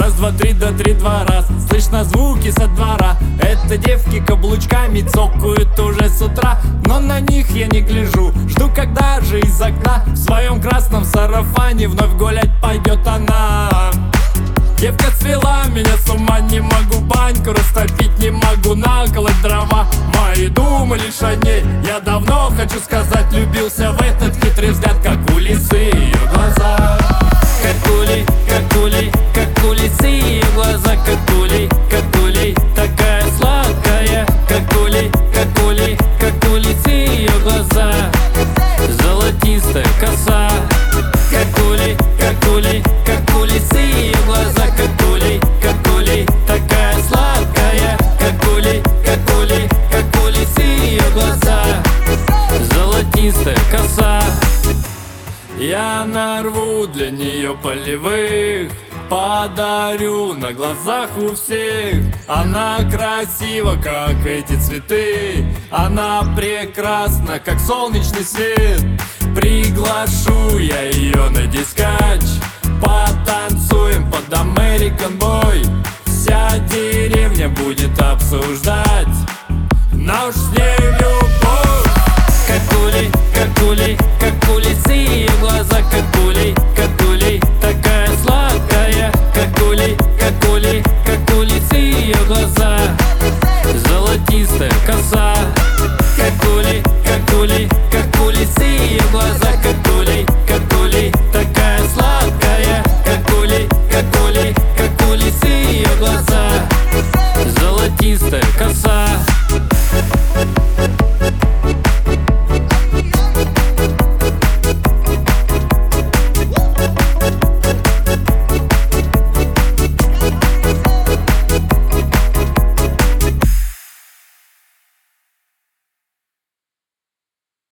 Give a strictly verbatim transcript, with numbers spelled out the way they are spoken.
Раз, два, три, да три, два раз. Слышно звуки со двора. Это девки каблучками цокают уже с утра. Но на них я не гляжу, жду, когда же из окна в своем красном сарафане вновь гулять пойдет она. Девка свела меня с ума, не могу баньку растопить, не могу наколоть дрова. Мои думы лишь о ней, я давно хочу сказать, влюбился в этот хитрый взгляд, как у лисы ее глаза. Как ули, как ули, как у лисы ее глаза, как ули, как ули, такая сладкая. Как ули, как ули, как у лисы ее глаза, золотистая коса. Как ули, как ули, как у лисы ее глаза, как ули, как ули, такая сладкая. Как ули, как ули, как у лисы ее глаза, золотистая коса. Я нарву для нее полевых, подарю на глазах у всех. Она красива, как эти цветы, она прекрасна, как солнечный свет. Приглашу я ее на дискотеку,